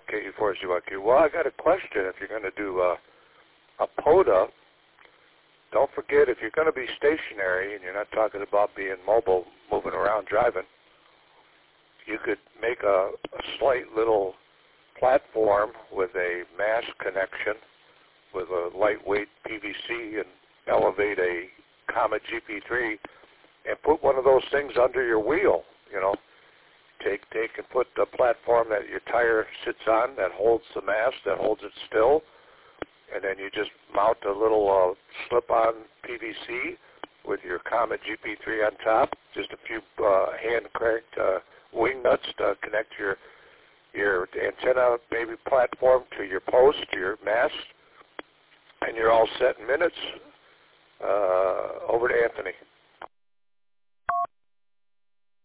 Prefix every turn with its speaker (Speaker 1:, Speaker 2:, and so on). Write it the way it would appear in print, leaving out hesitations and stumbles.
Speaker 1: KU4CYQ. Well, I got a question. If you're going to do a POTA, don't forget, if you're going to be stationary and you're not talking about being mobile, moving around, driving, you could make a slight little platform with a mast connection with a lightweight PVC and elevate a Comet GP3 and put one of those things under your wheel, you know. Take and put the platform that your tire sits on that holds the mast, that holds it still, and then you just mount a little slip-on PVC with your Comet GP3 on top, just a few hand-cranked wing nuts to connect your antenna maybe platform to your post, to your mast, and you're all set in minutes. Over to Anthony.